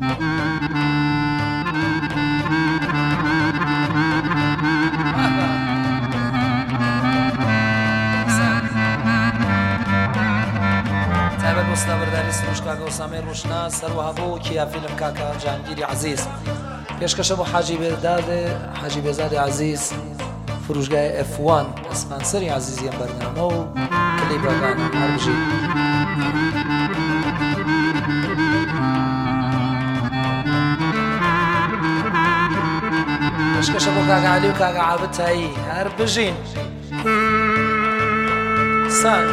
تایبەت بۆ سلااوەرداری سروش کاکە و سامێر ڕوشناس هەروەها بۆ کیافیلم کاکە جانگیری عەزیز پێشکەشە بۆ حاجی بێزادی عەزیز فروشگای F1 ئەسپانسەری عەزیزی ئەم بەرنامە و کلیبەکانە هەربژی پێشکەشە بۆ کاکە عەلی و کاکە عابد تایی هەر بژین سان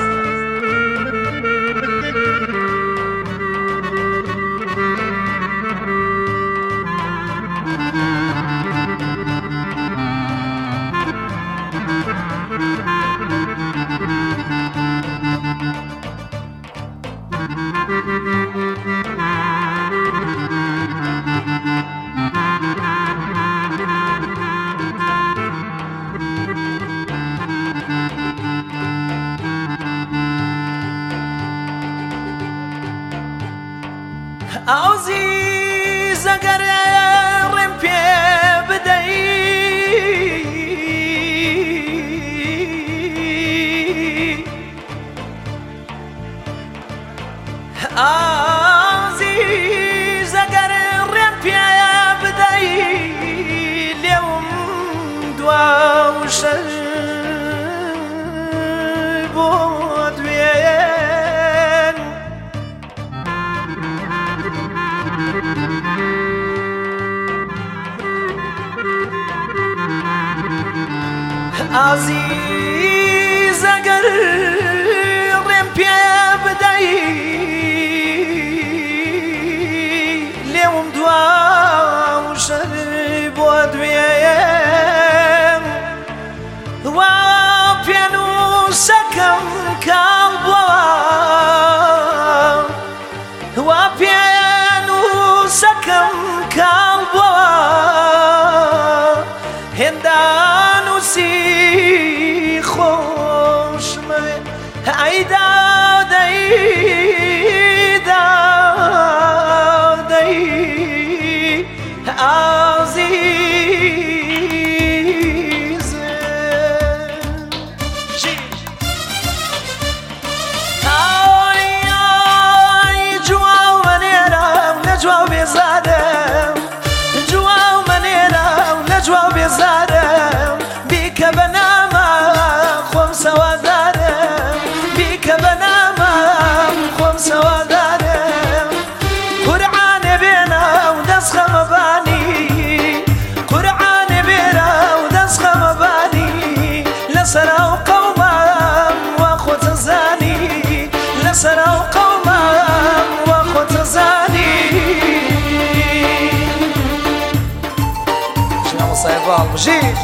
عزیز اگر رم پی بدهی عزیز اگر رم پی بدهی لیوم دوا و شل بود عزیز اگر رم پی بدهی لیوم دوا و شل بود و پیانو سکم کالبوا و پیانو سکم کالبوا هندانو سی خوش موی ایدا دیدا دی عزیز آی جوا منیرم نجوا بیزادم جوا منیرم نجوا بیزادم بیک بنامه خوم سوادارم بیک بنامه خوم سوادارم قرآن بینا و دست خمبانی قرآن بینا و دست خمبانی لسرا و قومم و خود زانی لسرا و قومم و خود زانی شنو مصيبة بجيش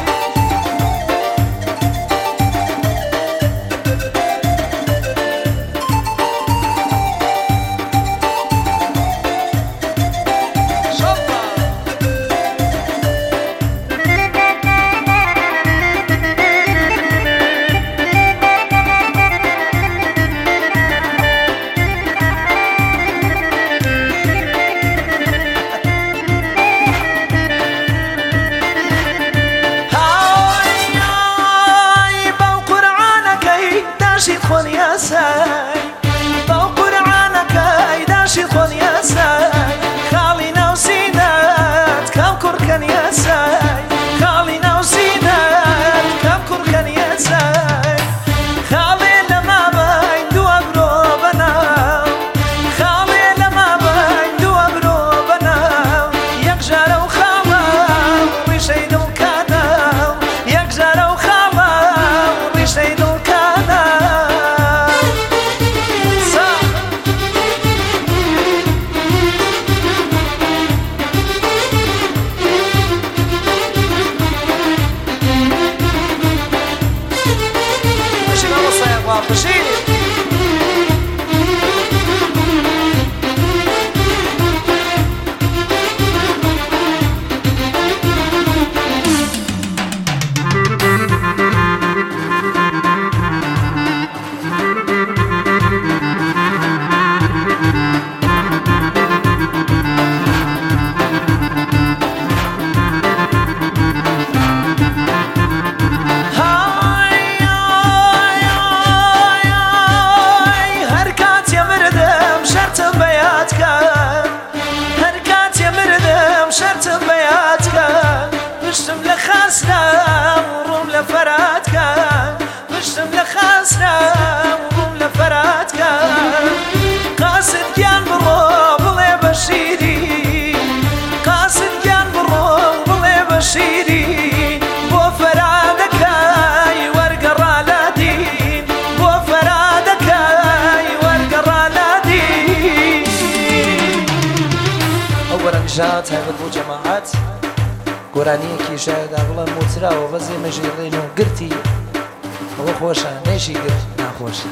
ئێمەژات هەیبەت بۆ جەماعەت گۆرانیەکی شایەدا بڵێن موچراوە بەس ئێمەژی ڕێن و گرتی ئەوە خۆشە نێشی گرت ناخۆشە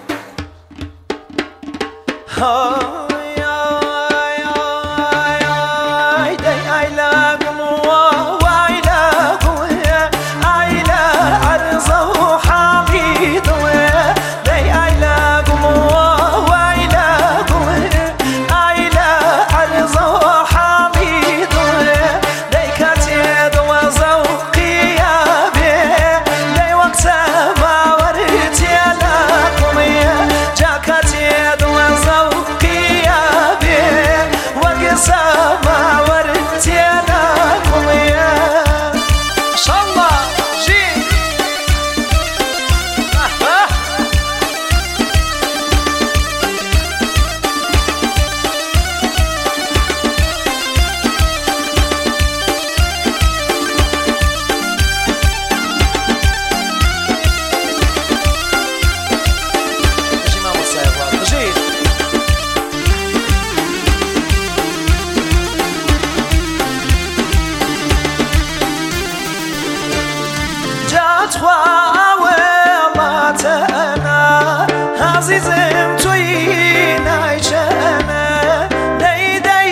عزيزم توي نايشنا ليدي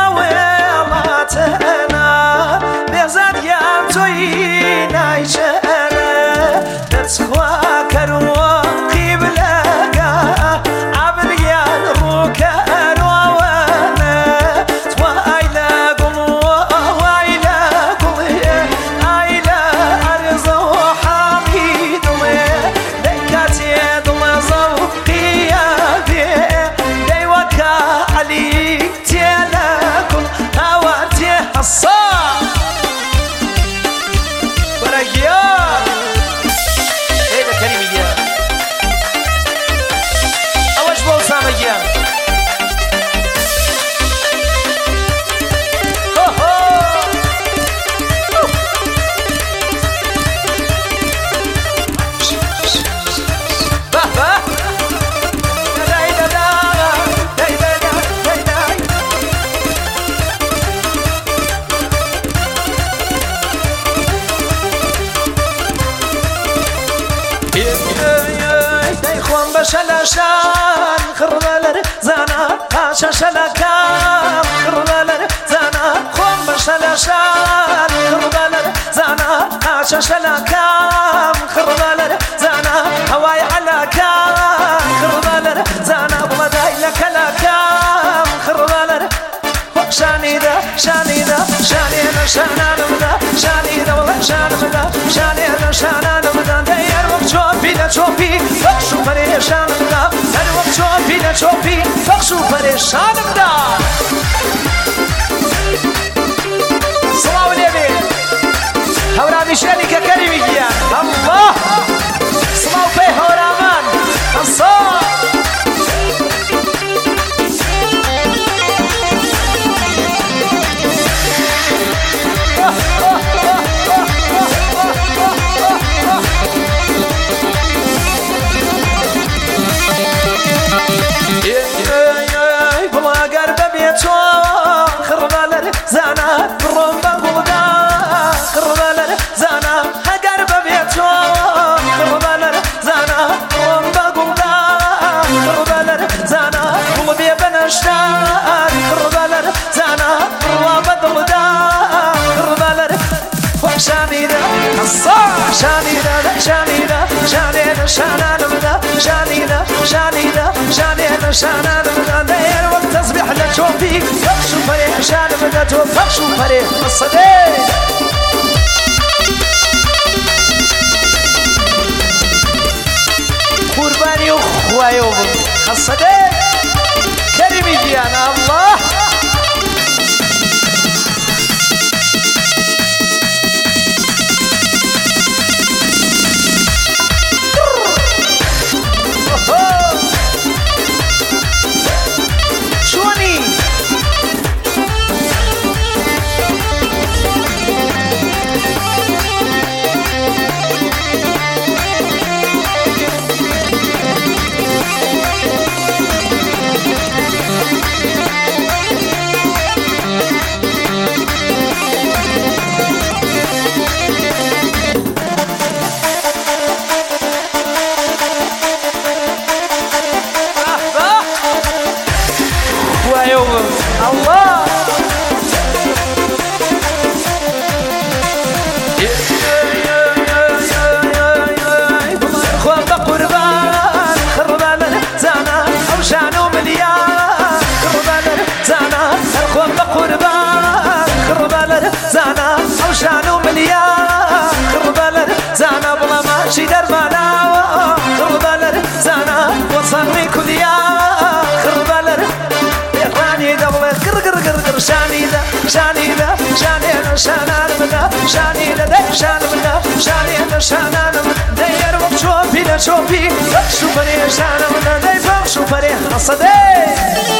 أولاتنا بيزاد يا توي نايشنا نتخوى كروا قبلك عبر يا روك أروانا توايلا قموا وايلا قموا آيلا أرزو حميد ليكاتي دمزو الصاع ورجيان هيدا كريم اياه اوش بوصام اياه شلشان خرلر زانا قاشا شلكام خرلر زانا خم بشلشان خرلر زانا قاشا شلكام خرلر زانا هواي على كام خرلر زانا بلداي لك لكام خرلر شاني ذا شاني ذا شاني ذا شانان بدا شاني ذا والله شان بدا شاني ذا شانان بدا دير وقت شوفي لا شوفي فخشو پریشان بدا در وقت شوفي لا شوفي فخشو پریشان بدا صلاة النبي هورا مشاني ككريمي يا الله صلاة في هورا من الصلاة زانا قرب بغدا قربالر زانا قرب بيتو قربالر زانا قرب بغدا قربالر زانا قلب بنشتار قربالر زانا قرب بغدا قربالر وشاني ذا الصاع شاني ذا شاني ذا شاني ذا شانان بدا شاني ذا شاني ذا شاني ذا شانان بدا داير وقت تصبح لتشوفي فخشو فريشان بدا فخشو فريش الصديق قرباني اخوة الصديق كريمي ديانا الله قرقر شاني ذا شاني ذا شاني ذا شانان منا شاني ذا شان منا شاني ذا شانان منا داير وبشوفي لا شوفي شوفني شان منا داي فوق شوفني حصدي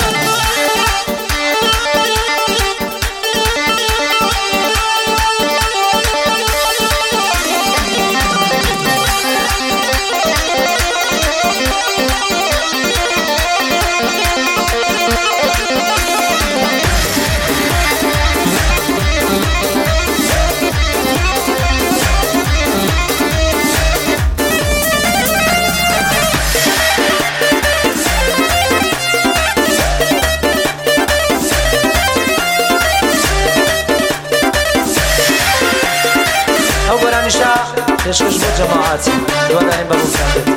يشكش بجماعاتي يودعني بابوكان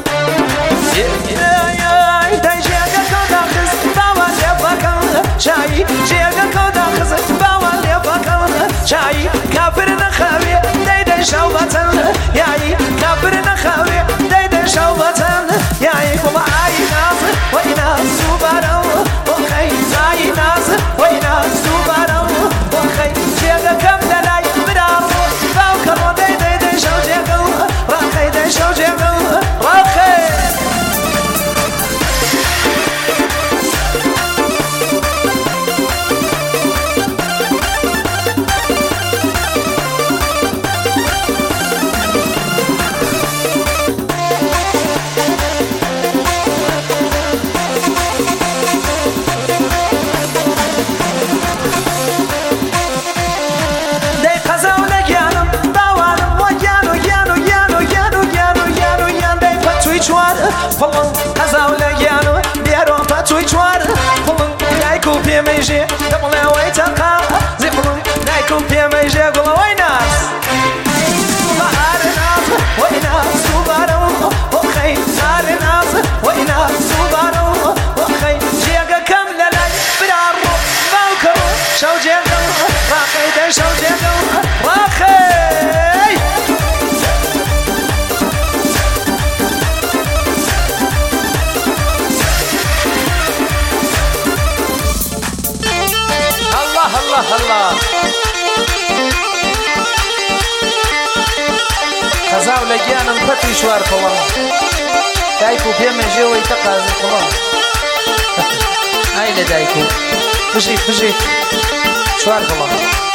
شاي جيغا كودا خز باوالي فكر شاي كافر نخاوي داي شوبتن ياي كافر نخاوي داي شوبتن ياي كما اي ناس وينا سوبارو اوكي اي ناس وينا سوبارو اوكي جيغا كم داي برافو باوكر داي شو جيغا راخي داي شو جيغا راخي فلان قزاولا يانو بيرو فتوي چوار فلان دايكو بيميجي دملا ويتقا زي فلان دايكو بيميجي قول ويناس ناس ويناس سوبارو وخي ناس ويناس سوبارو وخي جيغا كم للاي برارو باوكرو شو جيغا راخي داي شو جيغا راخي الله خزاو لجيانا فتوي شوار فلان دايكو بيما جوي تقازي فلان هاي لدايكو بجيت شوار فلان